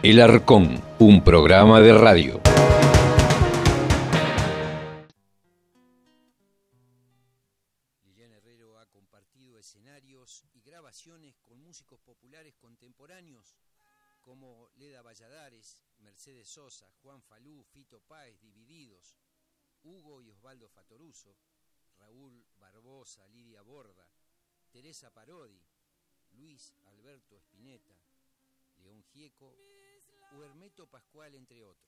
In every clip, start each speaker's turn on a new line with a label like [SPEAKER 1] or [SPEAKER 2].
[SPEAKER 1] El Arcón, un programa de radio.
[SPEAKER 2] Liliana Herrero ha compartido escenarios y grabaciones con músicos populares contemporáneos como Leda Valladares, Mercedes Sosa, Juan Falú, Fito Páez, Divididos, Hugo y Osvaldo Fatoruso, Raúl Barbosa, Lidia Borda, Teresa Parodi, Luis Alberto Spinetta, León Gieco o Hermeto Pascual, entre otros.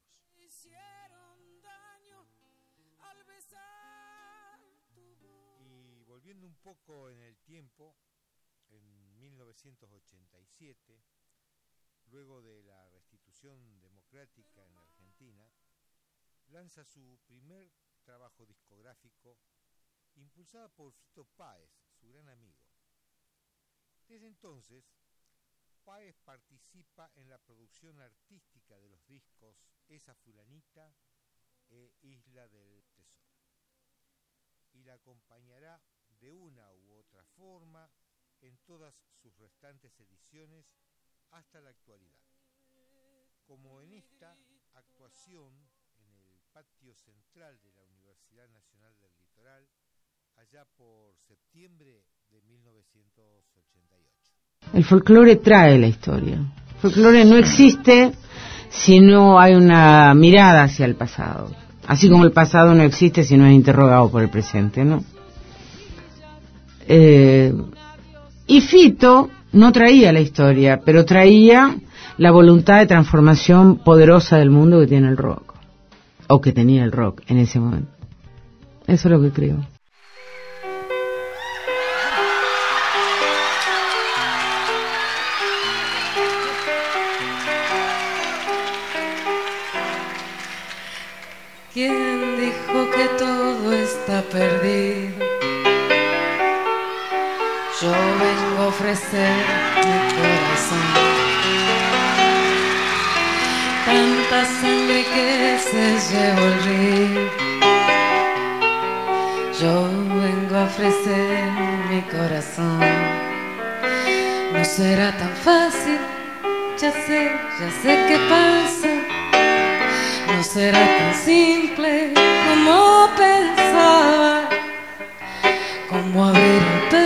[SPEAKER 3] Y volviendo un poco en el tiempo, en 1987, luego de la restitución democrática en la Argentina, lanza su primer trabajo discográfico, impulsada por Fito Páez, su gran amigo. Desde entonces, Páez participa en la producción artística de los discos Esa Fulanita e Isla del Tesoro, y la acompañará de una u otra forma en todas sus restantes ediciones hasta la actualidad, como en esta actuación en el patio central de la Universidad Nacional del Litoral, allá por septiembre de 1988.
[SPEAKER 4] El folclore trae la historia. El folclore no existe si no hay una mirada hacia el pasado. Así como el pasado no existe si no es interrogado por el presente, ¿no? Y Fito no traía la historia, pero traía la voluntad de transformación poderosa del mundo que tiene el rock. O que tenía el rock en ese momento. Eso es lo que creo.
[SPEAKER 5] ¿Quién dijo que todo está perdido? Yo vengo a ofrecer mi corazón. Tanta sangre que se llevó el río. Yo vengo a ofrecer mi corazón. No será tan fácil, ya sé qué pasa. No será tan simple como pensaba, como abrir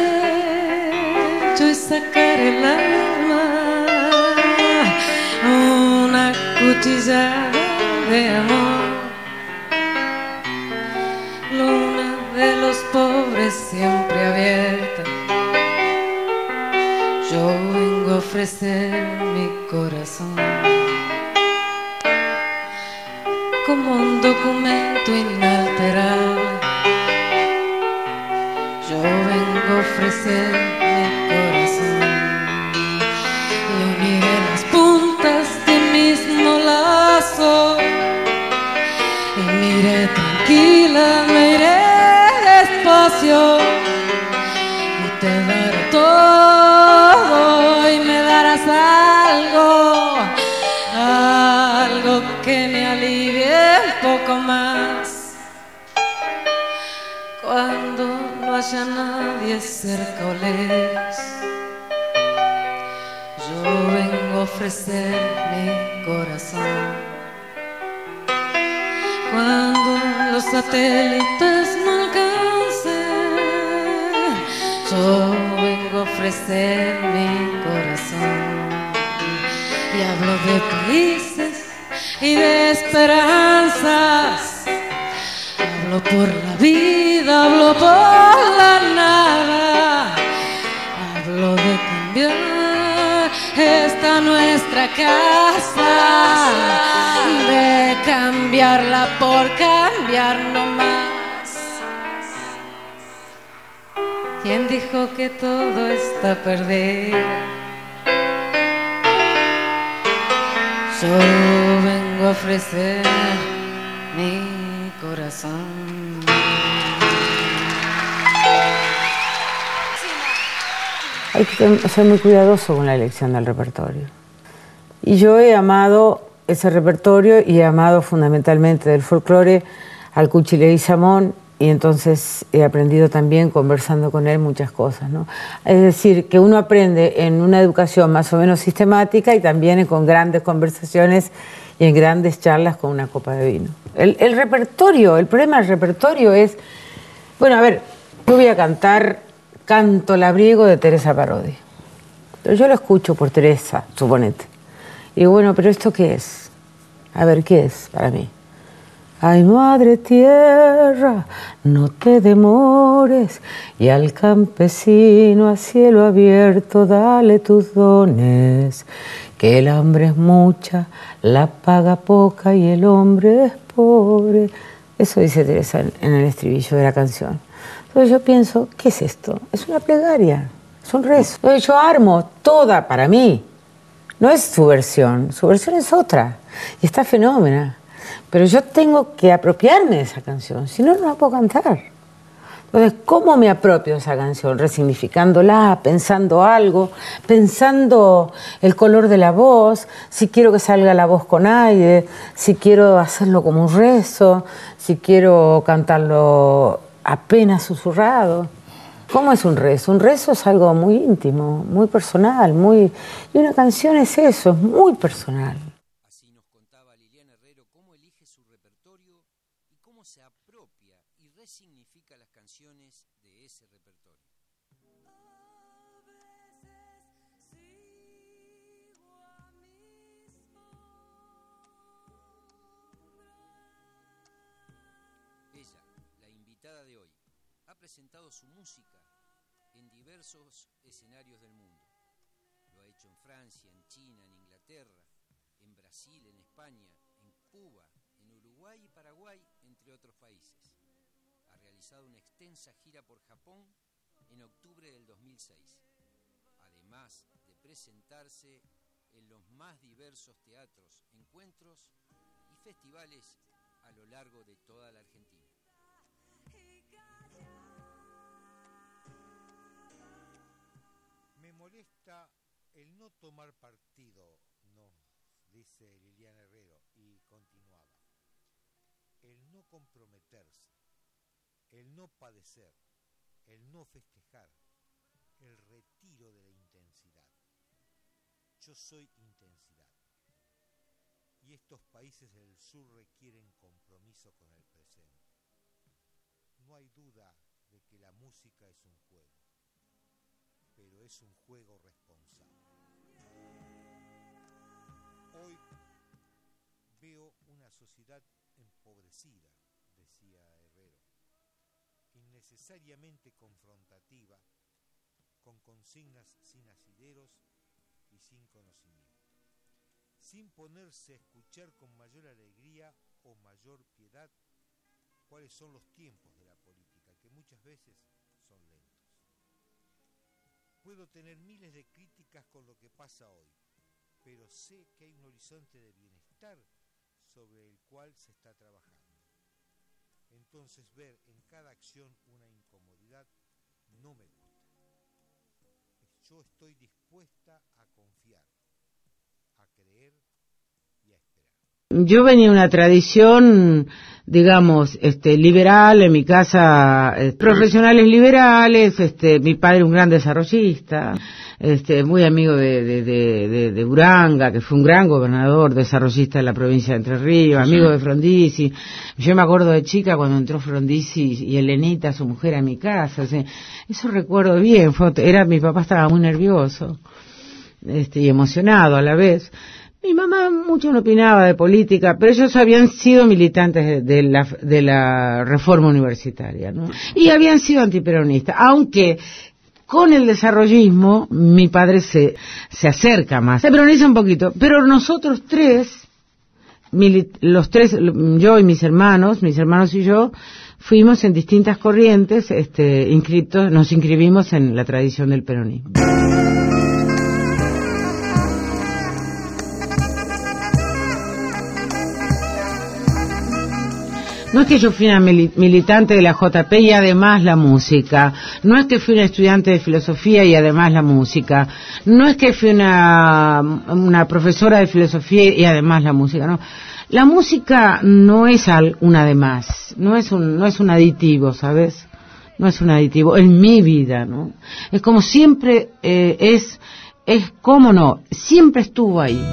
[SPEAKER 5] el pecho y sacar el alma, una cuchillada de amor. Luna de los pobres siempre abierta, yo vengo a ofrecer mi corazón. Como un documento inalterable, yo vengo a ofrecer mi corazón. Y uniré las puntas de un mismo lazo, y me iré tranquila, me iré despacio, y te daré todo y me darás algo que me alivie un poco más. Cuando no haya nadie cerca o lejos, yo vengo a ofrecer mi corazón. Cuando los satélites no alcancen, yo vengo a ofrecer mi corazón. Y hablo de países y de esperanzas, hablo por la vida, hablo por la nada, hablo de cambiar esta nuestra casa, de cambiarla por cambiar no más. ¿Quién dijo que todo está perdido? Yo vengo a ofrecer mi corazón.
[SPEAKER 4] Hay que ser muy cuidadoso con la elección del repertorio. Y yo he amado ese repertorio y he amado fundamentalmente del folclore al Cuchi Leguizamón y entonces he aprendido también conversando con él muchas cosas, ¿no? Es decir, que uno aprende en una educación más o menos sistemática y también con grandes conversaciones y en grandes charlas con una copa de vino. El repertorio, el problema del repertorio es... Bueno, a ver, yo voy a cantar Canto Labriego de Teresa Parodi. Pero yo lo escucho por Teresa, suponete. Y digo, bueno, pero ¿esto qué es? A ver, ¿qué es para mí? Ay, madre tierra, no te demores, y al campesino a cielo abierto dale tus dones, que el hambre es mucha, la paga poca y el hombre es pobre. Eso dice Teresa en el estribillo de la canción. Entonces yo pienso, ¿qué es esto? Es una plegaria, es un rezo. Entonces yo armo toda para mí. No es su versión es otra, y está fenómena. Pero yo tengo que apropiarme de esa canción, si no, no la puedo cantar. Entonces, ¿cómo me apropio de esa canción? Resignificándola, pensando algo, pensando el color de la voz, si quiero que salga la voz con aire, si quiero hacerlo como un rezo, si quiero cantarlo apenas susurrado. ¿Cómo es un rezo? Un rezo es algo muy íntimo, muy personal, y una canción es eso, es muy personal.
[SPEAKER 2] Así nos contaba Liliana Herrero cómo elige su repertorio y cómo se apropia y resignifica las canciones de ese repertorio. Ella, la invitada de hoy, ha presentado su música en diversos escenarios del mundo. Lo ha hecho en Francia, en China, en Inglaterra, en Brasil, en España, en Cuba, en Uruguay y Paraguay, entre otros países. Ha realizado una extensa gira por Japón en octubre del 2006, además de presentarse en los más diversos teatros, encuentros y festivales a lo largo de toda la Argentina.
[SPEAKER 3] Me molesta el no tomar partido, nos dice Liliana Herrero, y continuaba. El no comprometerse, el no padecer, el no festejar, el retiro de la intensidad. Yo soy intensidad. Y estos países del sur requieren compromiso con el presente. No hay duda de que la música es un juego, pero es un juego responsable. Hoy veo una sociedad empobrecida, decía Herrero, innecesariamente confrontativa, con consignas sin asideros y sin conocimiento, sin ponerse a escuchar con mayor alegría o mayor piedad cuáles son los tiempos de la política, que muchas veces son lentos. Puedo tener miles de críticas con lo que pasa hoy, pero sé que hay un horizonte de bienestar sobre el cual se está trabajando. Entonces ver en cada acción una incomodidad no me gusta. Yo estoy dispuesta a confiar, a creer y a esperar.
[SPEAKER 4] Yo venía de una tradición, digamos, liberal, en mi casa, profesionales liberales, mi padre un gran desarrollista, muy amigo de Uranga, que fue un gran gobernador, desarrollista de la provincia de Entre Ríos, amigo de Frondizi. Yo me acuerdo de chica cuando entró Frondizi y Elenita, su mujer, a mi casa, eso recuerdo bien, mi papá estaba muy nervioso, y emocionado a la vez. Mi mamá mucho no opinaba de política, pero ellos habían sido militantes de la reforma universitaria, ¿no? Y habían sido antiperonistas, aunque con el desarrollismo mi padre se acerca más, se peroniza un poquito, pero nosotros los tres, yo y mis hermanos y yo, fuimos en distintas corrientes, nos inscribimos en la tradición del peronismo. No es que yo fui una militante de la JP y además la música. No es que fui una estudiante de filosofía y además la música. No es que fui una profesora de filosofía y además la música. No. La música no es un además. No es un aditivo, ¿sabes? No es un aditivo. En mi vida, ¿no? Es como siempre es como no. Siempre estuvo ahí.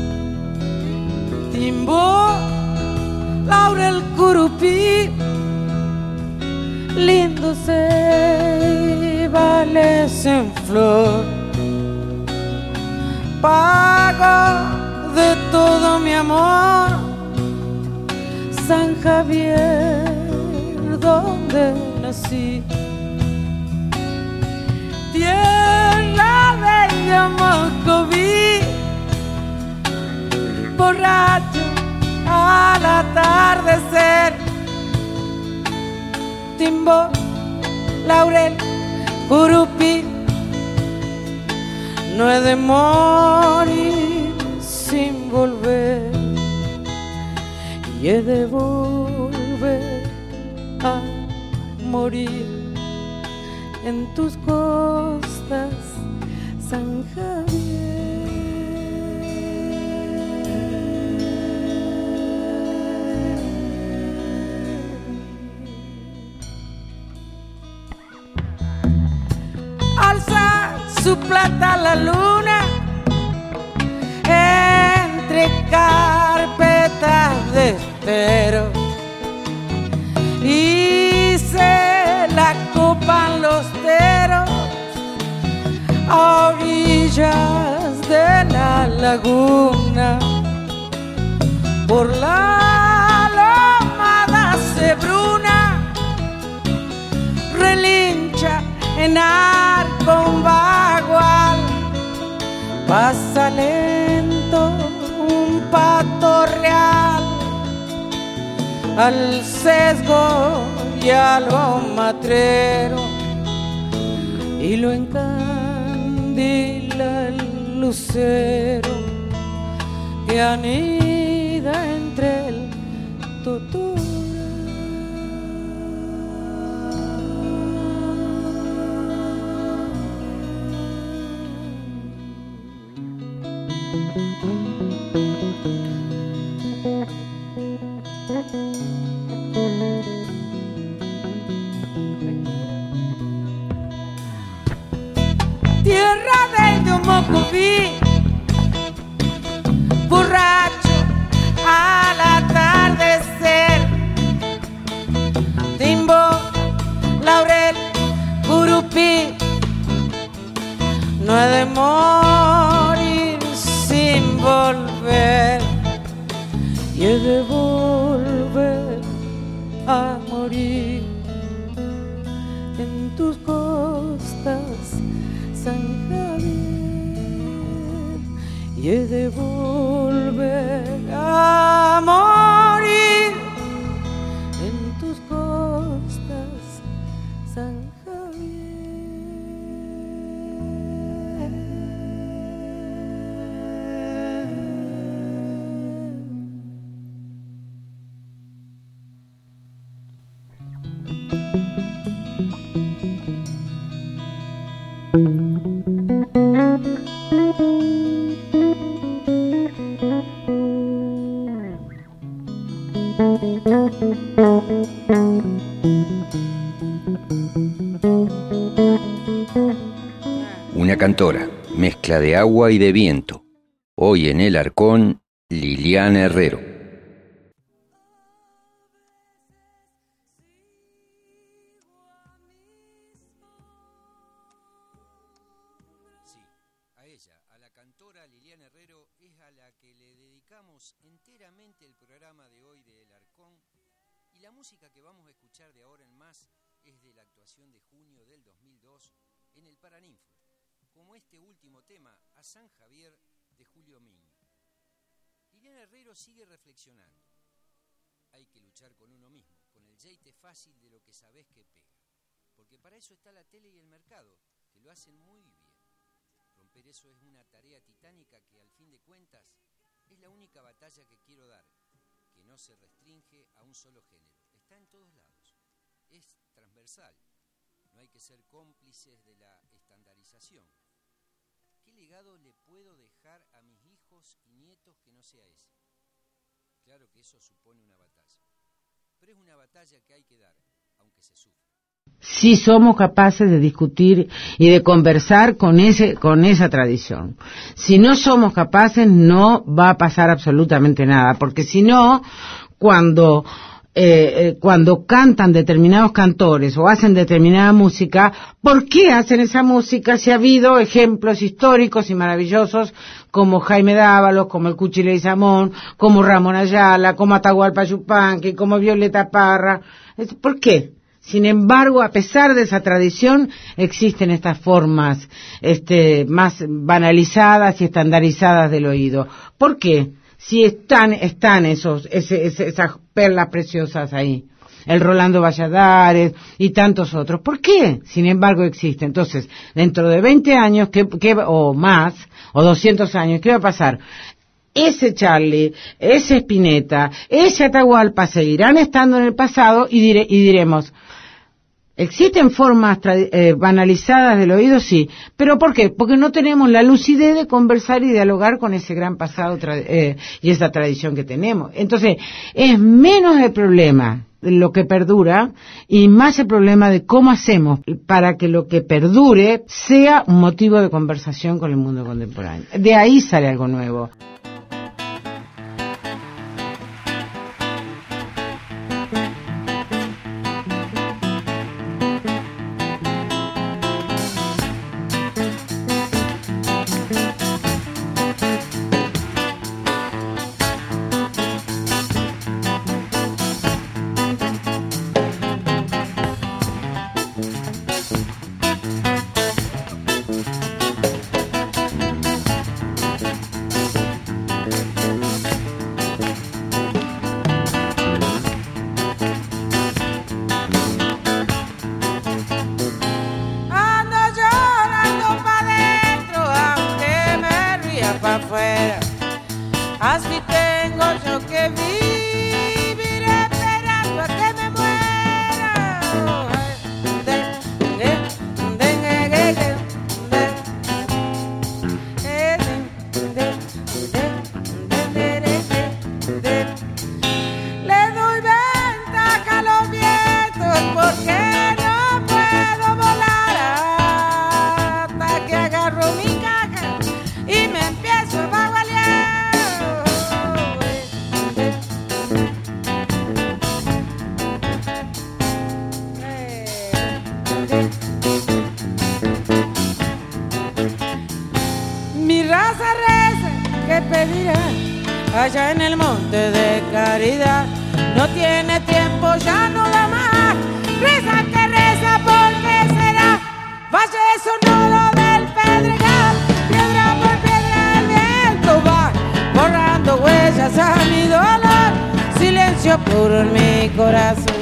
[SPEAKER 5] Timbo, laurel curupí, lindo ceibales en flor, pago de todo mi amor, San Javier, donde nací, tierra de Mocoví, borracho al atardecer, timbo, laurel, curupí, no he de morir sin volver, y he de volver a morir en tus costas, San Javier. Alza su plata la luna entre carpetas de estero y se la copan los teros a orillas de la laguna. Por la lomada cebruna relincha en arco bagual, pasa lento un pato real al sesgo y a lo matrero, y lo encandila el lucero que anida entre el totor. Tierra del Yomocoví, borracho al atardecer, timbo, laurel, curupí, no he de morir sin volver, y he de volver a morir en tus costas, San Javier, y he de volver a morir en tus costas, San
[SPEAKER 2] Una cantora, mezcla de agua y de viento. Hoy en el Arcón, Liliana Herrero. Sí, a ella, a la cantora Liliana Herrero, es a la que le dedicamos enteramente el programa de hoy de El Arcón. Y la música que vamos a escuchar de ahora en más es de la actuación de junio del 2002 en el Paraninfo, como este último tema, A San Javier, de Julio Miño. Liliana Herrero sigue reflexionando. Hay que luchar con uno mismo, con el jeite fácil de lo que sabés que pega. Porque para eso está la tele y el mercado, que lo hacen muy bien. Romper eso es una tarea titánica que, al fin de cuentas, es la única batalla que quiero dar, que no se restringe a un solo género. está en todos lados, es transversal, no hay que ser cómplices de la estandarización. ¿Qué legado le puedo dejar a mis hijos y nietos que no sea ese? Claro que eso supone una batalla, pero es una batalla que hay que dar, aunque se sufra.
[SPEAKER 4] Si somos capaces de discutir y de conversar con esa tradición. Si no somos capaces, no va a pasar absolutamente nada, porque si no, cuando cantan determinados cantores o hacen determinada música, ¿por qué hacen esa música si ha habido ejemplos históricos y maravillosos como Jaime Dávalos, como el Cuchi Leguizamón, como Ramón Ayala, como Atahualpa Yupanqui, como Violeta Parra? ¿Por qué? Sin embargo, a pesar de esa tradición, existen estas formas más banalizadas y estandarizadas del oído. ¿Por qué? Si están esas perlas preciosas ahí, el Rolando Valladares y tantos otros. ¿Por qué? Sin embargo, existe. Entonces, dentro de 20 años o más, o 200 años, ¿qué va a pasar? Ese Charlie, ese Spinetta, ese Atahualpa seguirán estando en el pasado y diremos, ¿existen formas banalizadas del oído? Sí. ¿Pero por qué? Porque no tenemos la lucidez de conversar y dialogar con ese gran pasado y esa tradición que tenemos. Entonces, es menos el problema de lo que perdura y más el problema de cómo hacemos para que lo que perdure sea un motivo de conversación con el mundo contemporáneo. De ahí sale algo nuevo.
[SPEAKER 6] Allá en el monte de Caridad, no tiene tiempo, ya no da más. Reza que reza, ¿por qué será? Valle sonoro del Pedregal, piedra por piedra el viento va borrando huellas a mi dolor, silencio puro en mi corazón.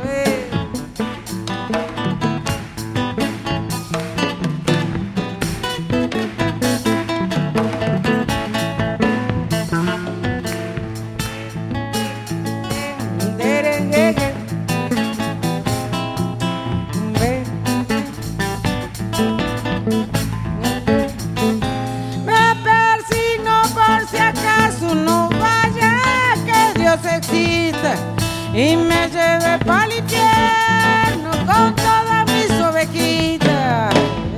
[SPEAKER 6] Y me llevé pa'l infierno con todas mis ovejitas.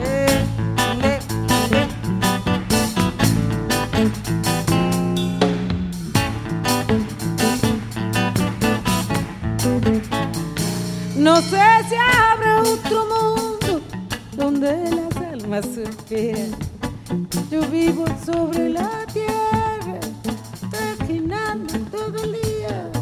[SPEAKER 6] No sé si habrá otro mundo donde las almas suspiran. Yo vivo sobre la tierra, trajinando todo el día.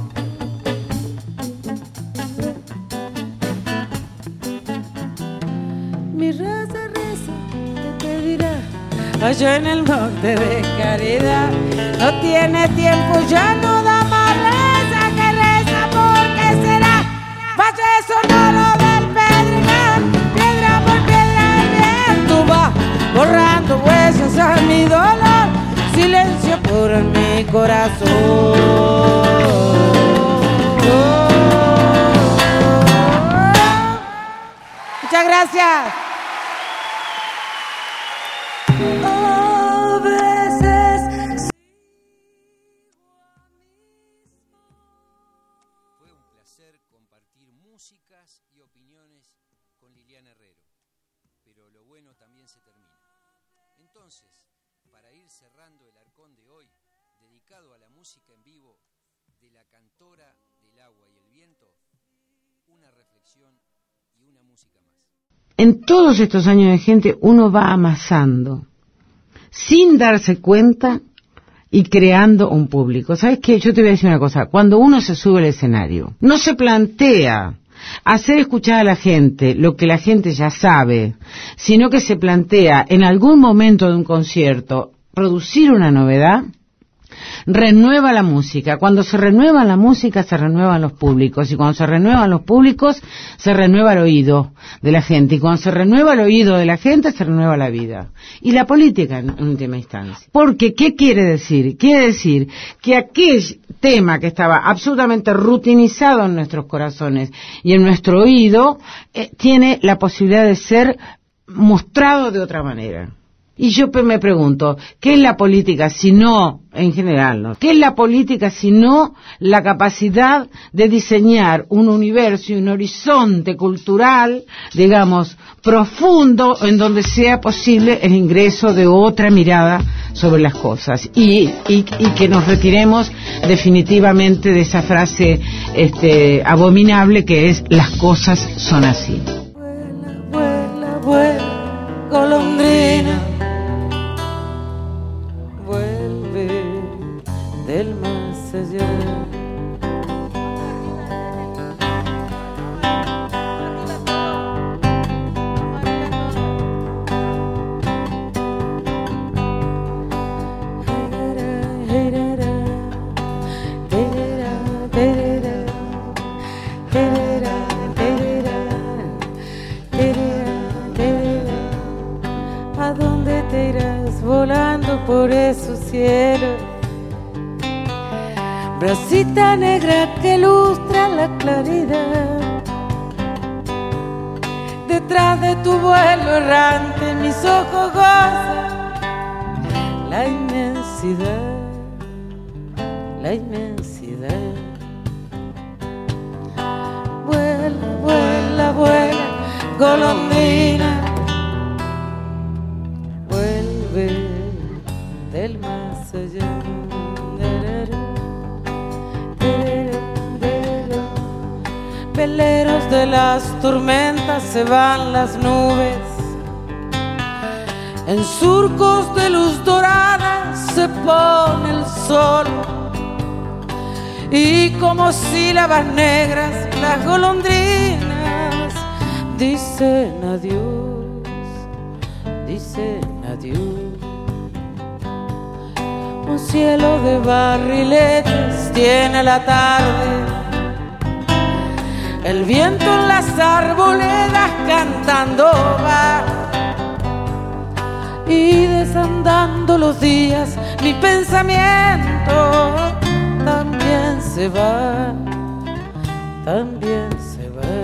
[SPEAKER 6] Mi raza reza, te dirá, allá en el monte de Caridad, no tiene tiempo, ya no da más. Reza que reza, ¿por qué será? Valle sonoro del Pedregal, piedra por piedra el viento va borrando huesos a mi dolor, silencio puro en mi corazón. Gracias. A veces
[SPEAKER 2] Fue un placer compartir músicas y opiniones con Liliana Herrero, pero lo bueno también se termina. Entonces, para ir cerrando el arcón de hoy, dedicado a la música en vivo de la cantora del agua y el viento, una reflexión y una música más.
[SPEAKER 4] En todos estos años de gente uno va amasando, sin darse cuenta y creando un público. ¿Sabes qué? Yo te voy a decir una cosa. Cuando uno se sube al escenario, no se plantea hacer escuchar a la gente lo que la gente ya sabe, sino que se plantea en algún momento de un concierto producir una novedad, renueva la música. Cuando se renueva la música, se renuevan los públicos. Y cuando se renuevan los públicos, se renueva el oído de la gente. Y cuando se renueva el oído de la gente, se renueva la vida. Y la política, en última instancia. Porque, ¿qué quiere decir? Quiere decir que aquel tema que estaba absolutamente rutinizado en nuestros corazones y en nuestro oído, tiene la posibilidad de ser mostrado de otra manera. Y yo me pregunto, ¿qué es la política si no, en general, ¿no? ¿Qué es la política si no la capacidad de diseñar un universo y un horizonte cultural, digamos, profundo, en donde sea posible el ingreso de otra mirada sobre las cosas? Y que nos retiremos definitivamente de esa frase abominable que es, las cosas son así.
[SPEAKER 6] vuela, vuela, vuela, golondrina. Vuelve del más allá. ¿A dónde te irás volando por esos cielos? Bracita negra que lustra la claridad. Detrás de tu vuelo errante mis ojos gozan la inmensidad, la inmensidad. Vuela, vuela, vuela, golondrina. Vuelve del más allá. Veleros de las tormentas se van las nubes, en surcos de luz dorada se pone el sol, y como sílabas negras las golondrinas dicen adiós, dicen adiós. Un cielo de barriletes tiene la tarde, el viento en las arboledas cantando va, y desandando los días mi pensamiento también se va, también se va.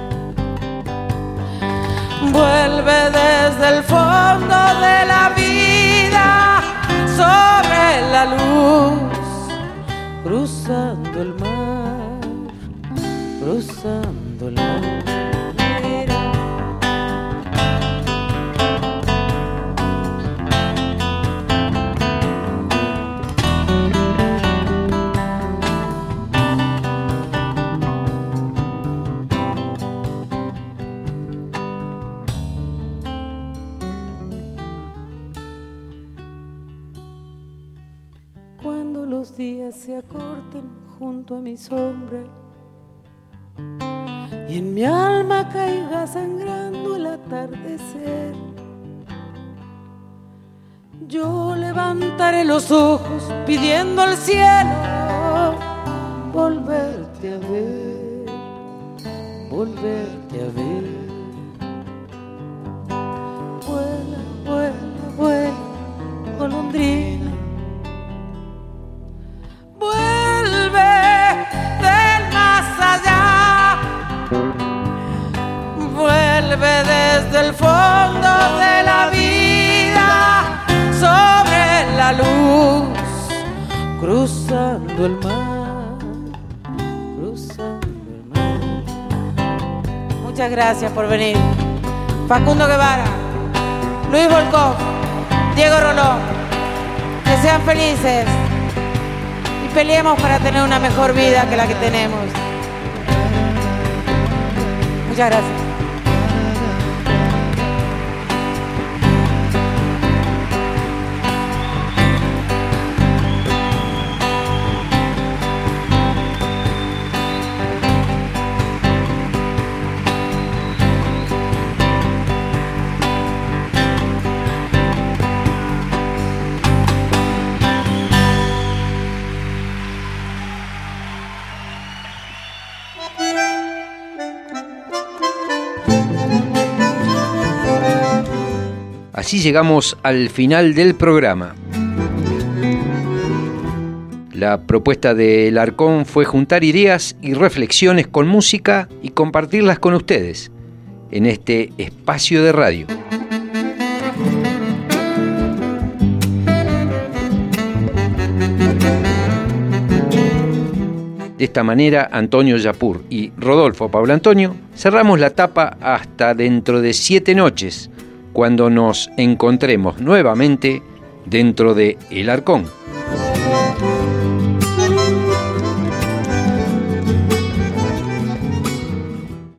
[SPEAKER 6] Vuelve desde el fondo de la vida sobre la luz, cruzando el mar, cruzando el mar. Cuando los días se acorten junto a mi sombra y en mi alma caiga sangrando el atardecer, yo levantaré los ojos pidiendo al cielo volverte a ver, volverte a ver. Vuela, vuela, vuela, golondrina. Vuelve del más allá, vuelve desde cruzando el mar, cruzando el mar. Muchas gracias por venir. Facundo Guevara, Luis Volkov, Diego Roló, que sean felices y peleemos para tener una mejor vida que la que tenemos. Muchas gracias.
[SPEAKER 2] Así llegamos al final del programa. La propuesta del Arcón fue juntar ideas y reflexiones con música y compartirlas con ustedes en este espacio de radio. De esta manera, Antonio Yapur y Rodolfo Pablo Antonio cerramos la tapa hasta dentro de 7 noches, cuando nos encontremos nuevamente dentro de El Arcón.